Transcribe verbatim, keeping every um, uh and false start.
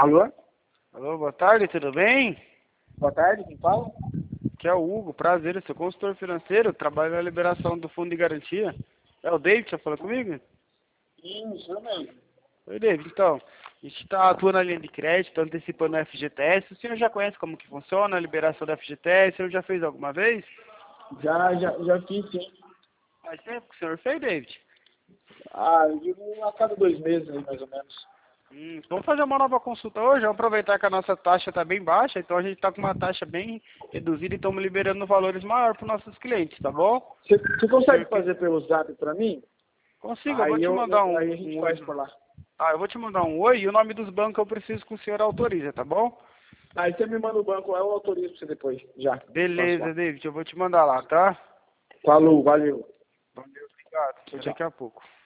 Alô? Alô, boa tarde, tudo bem? Boa tarde, quem fala? Aqui é o Hugo, prazer, eu sou consultor financeiro, trabalho na liberação do fundo de garantia. É o David que falou comigo? Sim, isso mesmo. Oi, David, então, a gente está atuando na linha de crédito, antecipando o F G T S. O senhor já conhece como que funciona a liberação do F G T S? O senhor já fez alguma vez? Já, já, já fiz, sim. Faz tempo que o senhor fez, David? Ah, eu digo a cada dois meses aí, mais ou menos. Hum, vamos fazer uma nova consulta hoje, vamos aproveitar que a nossa taxa está bem baixa, então a gente está com uma taxa bem reduzida e estamos liberando valores maiores para os nossos clientes, tá bom? Você, você consegue Senhor, que- fazer pelo zap pra mim? Consigo, eu vou Aí, te eu, mandar eu- um, aí a gente um faz oi. por lá. Ah, eu vou te mandar um oi e o nome dos bancos eu preciso que o senhor autorize, tá bom? Aí você me manda o banco, eu autorizo pra você depois, já. Passo Beleza, lá. David, eu vou te mandar lá, tá? Falou, valeu. Valeu, obrigado. Até Tchau. daqui a pouco.